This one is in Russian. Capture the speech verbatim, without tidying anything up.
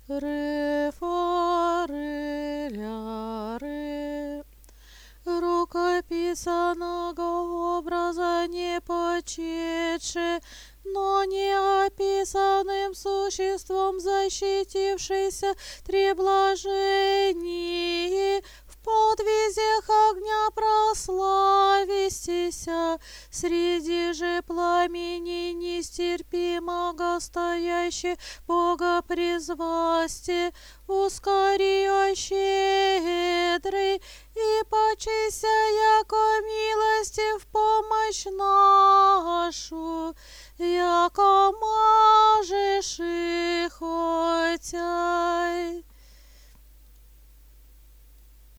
Ре, фа, ре, ля, ре. Рукописаного образа не почетше, но не описанным существом защитившийся три блажении, в подвизях огня прославистися, среди же пламени нестерпимого стоящий Бога призвасти, ускори, о щедрый, и почися, яко милости в помощь нашу, яко можешь и хотяй.